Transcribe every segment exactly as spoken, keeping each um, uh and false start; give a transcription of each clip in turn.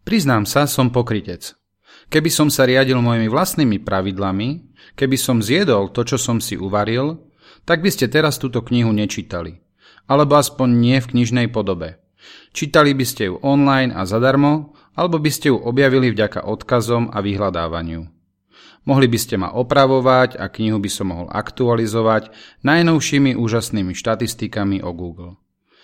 Priznám sa, som pokrytec. Keby som sa riadil mojimi vlastnými pravidlami, keby som zjedol to, čo som si uvaril, tak by ste teraz túto knihu nečítali. Alebo aspoň nie v knižnej podobe. Čítali by ste ju online a zadarmo, alebo by ste ju objavili vďaka odkazom a vyhľadávaniu. Mohli by ste ma opravovať a knihu by som mohol aktualizovať najnovšími úžasnými štatistikami o Google.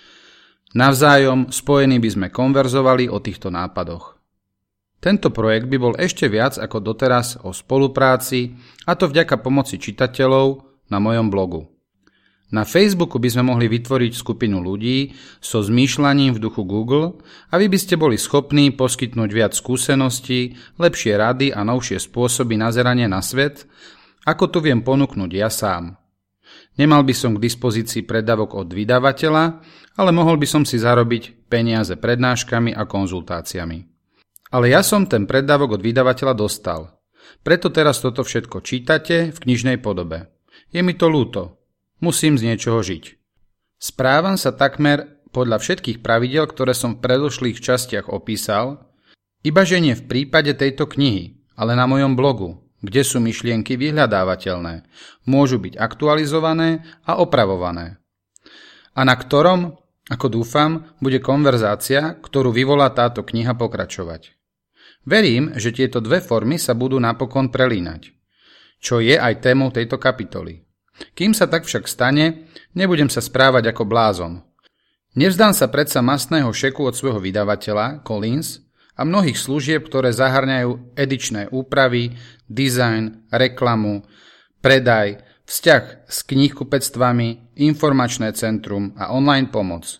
Navzájom spojení by sme konverzovali o týchto nápadoch. Tento projekt by bol ešte viac ako doteraz o spolupráci, a to vďaka pomoci čitateľov na mojom blogu. Na Facebooku by sme mohli vytvoriť skupinu ľudí so zmýšľaním v duchu Google a vy by ste boli schopní poskytnúť viac skúseností, lepšie rady a novšie spôsoby nazerania na svet, ako tu viem ponúknuť ja sám. Nemal by som k dispozícii predávok od vydavateľa, ale mohol by som si zarobiť peniaze prednáškami a konzultáciami. Ale ja som ten predávok od vydavateľa dostal. Preto teraz toto všetko čítate v knižnej podobe. Je mi to ľúto. Musím z niečoho žiť. Správam sa takmer podľa všetkých pravidiel, ktoré som v predošlých častiach opísal, ibaže nie v prípade tejto knihy, ale na mojom blogu, kde sú myšlienky vyhľadávateľné, môžu byť aktualizované a opravované. A na ktorom, ako dúfam, bude konverzácia, ktorú vyvolá táto kniha pokračovať. Verím, že tieto dve formy sa budú napokon prelínať, čo je aj témou tejto kapitoly. Kým sa tak však stane, nebudem sa správať ako blázon. Nevzdám sa predsa mastného šeku od svojho vydavateľa, Collins, a mnohých služieb, ktoré zahrňajú edičné úpravy, dizajn, reklamu, predaj, vzťah s knihkupectvami, informačné centrum a online pomoc.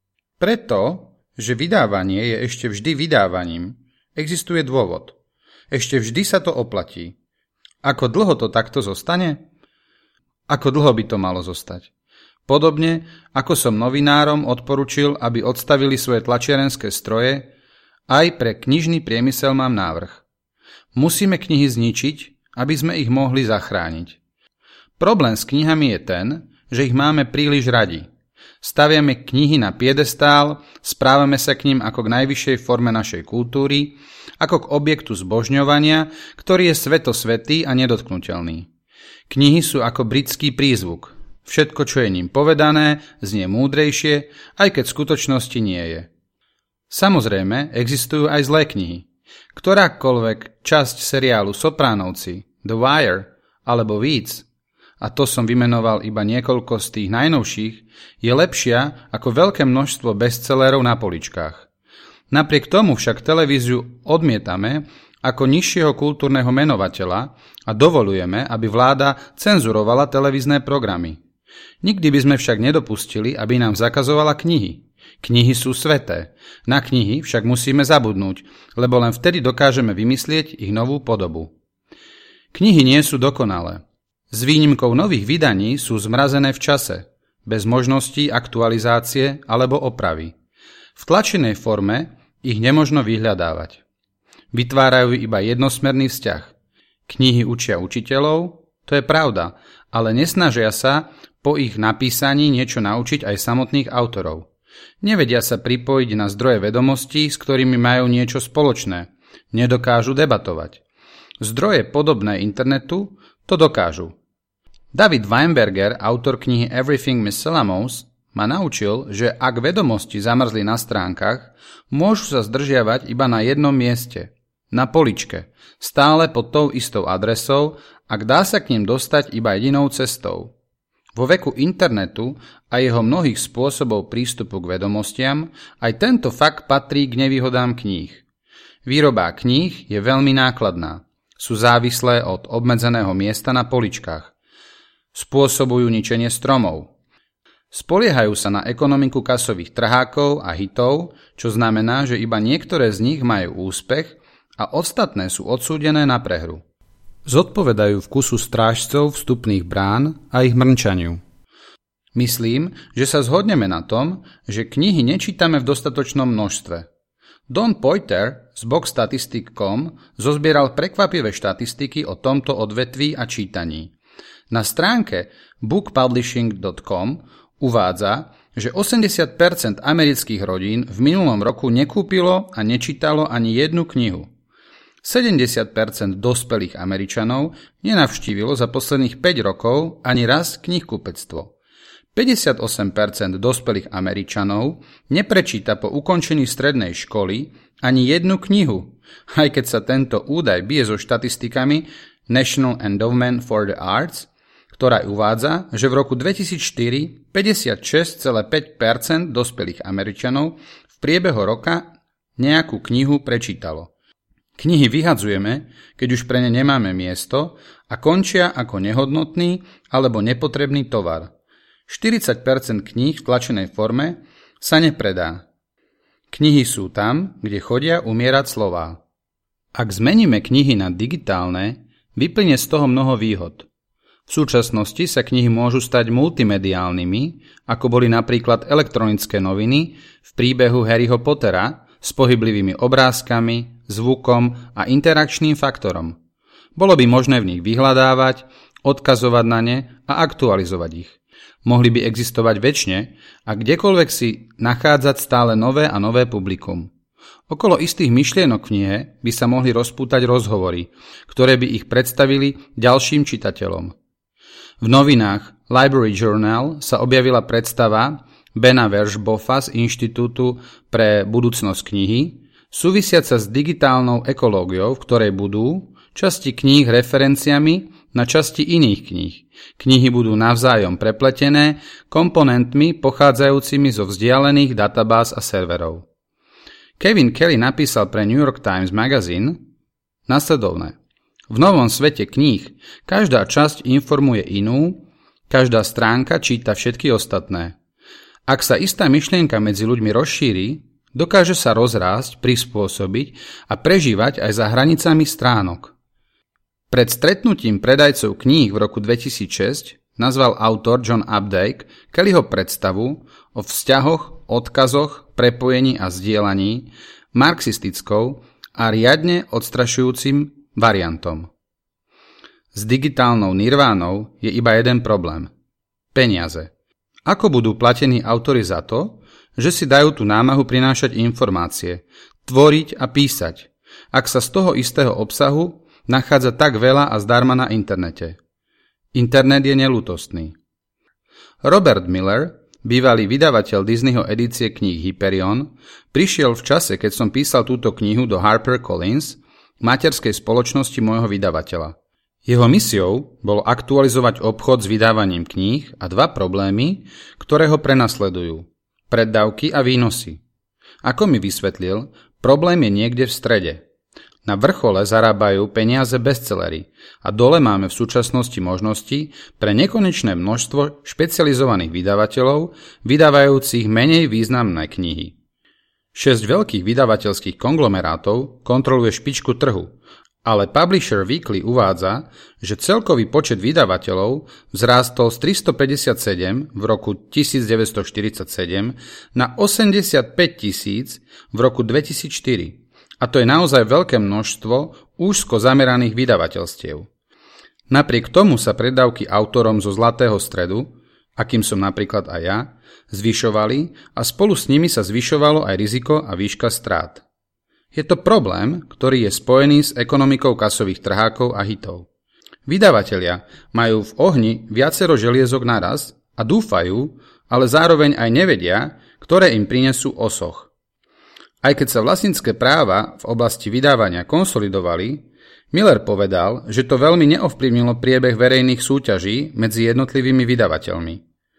Preto, že vydávanie je ešte vždy vydávaním, existuje dôvod. Ešte vždy sa to oplatí. Ako dlho to takto zostane? Ako dlho by to malo zostať? Podobne, ako som novinárom odporučil, aby odstavili svoje tlačiarenské stroje, aj pre knižný priemysel mám návrh. Musíme knihy zničiť, aby sme ich mohli zachrániť. Problém s knihami je ten, že ich máme príliš radi. Staviame knihy na piedestál, správame sa k ním ako k najvyššej forme našej kultúry, ako k objektu zbožňovania, ktorý je svetosvätý a nedotknuteľný. Knihy sú ako britský prízvuk. Všetko, čo je ním povedané, znie múdrejšie, aj keď v skutočnosti nie je. Samozrejme, existujú aj zlé knihy. Ktorákoľvek časť seriálu Sopránovci, The Wire alebo Weeds, a to som vymenoval iba niekoľko z tých najnovších, je lepšia ako veľké množstvo bestsellerov na poličkách. Napriek tomu však televíziu odmietame ako nižšieho kultúrneho menovateľa a dovolujeme, aby vláda cenzurovala televízne programy. Nikdy by sme však nedopustili, aby nám zakazovala knihy. Knihy sú sveté. Na knihy však musíme zabudnúť, lebo len vtedy dokážeme vymyslieť ich novú podobu. Knihy nie sú dokonalé. S výnimkou nových vydaní sú zmrazené v čase, bez možností aktualizácie alebo opravy. V tlačenej forme ich nemožno vyhľadávať. Vytvárajú iba jednosmerný vzťah. Knihy učia učiteľov, to je pravda, ale nesnažia sa po ich napísaní niečo naučiť aj samotných autorov. Nevedia sa pripojiť na zdroje vedomostí, s ktorými majú niečo spoločné. Nedokážu debatovať. Zdroje podobné internetu to dokážu. David Weinberger, autor knihy Everything Miss Salamos, ma naučil, že ak vedomosti zamrzli na stránkach, môžu sa zdržiavať iba na jednom mieste. Na poličke, stále pod tou istou adresou, ak dá sa k nim dostať iba jedinou cestou. Vo veku internetu a jeho mnohých spôsobov prístupu k vedomostiam aj tento fakt patrí k nevýhodám kníh. Výroba kníh je veľmi nákladná. Sú závislé od obmedzeného miesta na poličkách. Spôsobujú ničenie stromov. Spoliehajú sa na ekonomiku kasových trhákov a hitov, čo znamená, že iba niektoré z nich majú úspech a ostatné sú odsúdené na prehru. Zodpovedajú vkusu strážcov vstupných brán a ich mrnčaniu. Myslím, že sa zhodneme na tom, že knihy nečítame v dostatočnom množstve. Don Poiter z bookstatistic bodka com zozbieral prekvapivé štatistiky o tomto odvetví a čítaní. Na stránke book publishing bodka com uvádza, že osemdesiat percent amerických rodín v minulom roku nekúpilo a nečítalo ani jednu knihu. sedemdesiat percent dospelých Američanov nenavštívilo za posledných päť rokov ani raz knihkupectvo. päťdesiatosem percent dospelých Američanov neprečíta po ukončení strednej školy ani jednu knihu, aj keď sa tento údaj bije so štatistikami National Endowment for the Arts, ktorá uvádza, že v roku dvetisícštyri päťdesiatšesť celá päť percent dospelých Američanov v priebehu roka nejakú knihu prečítalo. Knihy vyhadzujeme, keď už pre ne nemáme miesto a končia ako nehodnotný alebo nepotrebný tovar. štyridsať percent kníh v tlačenej forme sa nepredá. Knihy sú tam, kde chodia umierať slová. Ak zmeníme knihy na digitálne, vyplynie z toho mnoho výhod. V súčasnosti sa knihy môžu stať multimediálnymi, ako boli napríklad elektronické noviny v príbehu Harryho Pottera s pohyblivými obrázkami, zvukom a interakčným faktorom. Bolo by možné v nich vyhľadávať, odkazovať na ne a aktualizovať ich. Mohli by existovať večne a kdekoľvek si nachádzať stále nové a nové publikum. Okolo istých myšlienok v knihe by sa mohli rozpútať rozhovory, ktoré by ich predstavili ďalším čitateľom. V novinách Library Journal sa objavila predstava Bena Vershboffa z Inštitútu pre budúcnosť knihy, súvisiaca s digitálnou ekológiou, v ktorej budú časti kníh referenciami na časti iných kníh. Knihy budú navzájom prepletené komponentmi pochádzajúcimi zo vzdialených databáz a serverov. Kevin Kelly napísal pre New York Times Magazine nasledovné. V novom svete kníh každá časť informuje inú, každá stránka číta všetky ostatné. Ak sa istá myšlienka medzi ľuďmi rozšíri, dokáže sa rozrásť, prispôsobiť a prežívať aj za hranicami stránok. Pred stretnutím predajcov kníh v roku dvetisícšesť nazval autor John Updike Kellyho predstavu o vzťahoch, odkazoch, prepojení a zdieľaní marxistickou a riadne odstrašujúcim variantom. S digitálnou nirvánou je iba jeden problém. Peniaze. Ako budú platení autori za to, že si dajú tú námahu prinášať informácie, tvoriť a písať, ak sa z toho istého obsahu nachádza tak veľa a zdarma na internete. Internet je neľútostný. Robert Miller, bývalý vydavateľ Disneyho edície kníh Hyperion, prišiel v čase, keď som písal túto knihu do HarperCollins, materskej spoločnosti môjho vydavateľa. Jeho misiou bolo aktualizovať obchod s vydávaním kníh a dva problémy, ktoré ho prenasledujú. Preddavky a výnosy. Ako mi vysvetlil, problém je niekde v strede. Na vrchole zarábajú peniaze bestsellery a dole máme v súčasnosti možnosti pre nekonečné množstvo špecializovaných vydavateľov, vydávajúcich menej významné knihy. Šesť veľkých vydavateľských konglomerátov kontroluje špičku trhu, ale Publisher Weekly uvádza, že celkový počet vydavateľov vzrástol z tristopäťdesiatsedem v roku devätnásťstoštyridsaťsedem na osemdesiatpäť tisíc v roku dvetisícštyri. A to je naozaj veľké množstvo úzko zameraných vydavateľstiev. Napriek tomu sa preddavky autorom zo zlatého stredu, akým som napríklad aj ja, zvyšovali a spolu s nimi sa zvyšovalo aj riziko a výška strát. Je to problém, ktorý je spojený s ekonomikou kasových trhákov a hitov. Vydavatelia majú v ohni viacero želiezok naraz a dúfajú, ale zároveň aj nevedia, ktoré im prinesú osoch. Aj keď sa vlastnícke práva v oblasti vydávania konsolidovali, Miller povedal, že to veľmi neovplyvnilo priebeh verejných súťaží medzi jednotlivými vydavateľmi.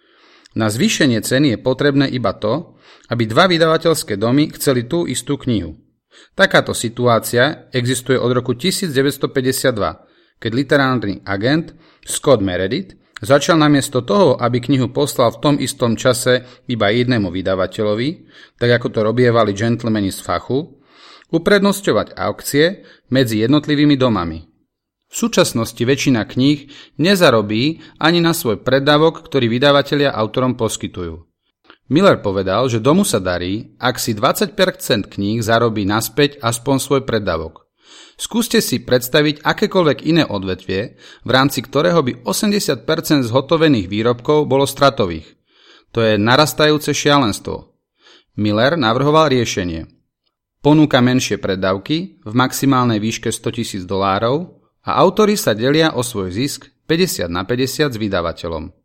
Na zvýšenie ceny je potrebné iba to, aby dva vydavateľské domy chceli tú istú knihu. Takáto situácia existuje od roku devätnásťstopäťdesiatdva, keď literárny agent Scott Meredith začal namiesto toho, aby knihu poslal v tom istom čase iba jednému vydavateľovi, tak ako to robievali gentlemani z fachu, uprednostňovať aukcie medzi jednotlivými domami. V súčasnosti väčšina kníh nezarobí ani na svoj preddavok, ktorý vydavatelia autorom poskytujú. Miller povedal, že domu sa darí, ak si dvadsať percent kníh zarobí naspäť aspoň svoj preddavok. Skúste si predstaviť akékoľvek iné odvetvie, v rámci ktorého by osemdesiat percent zhotovených výrobkov bolo stratových. To je narastajúce šialenstvo. Miller navrhoval riešenie. Ponúka menšie preddavky v maximálnej výške stotisíc dolárov a autori sa delia o svoj zisk päťdesiat na päťdesiat s vydavateľom.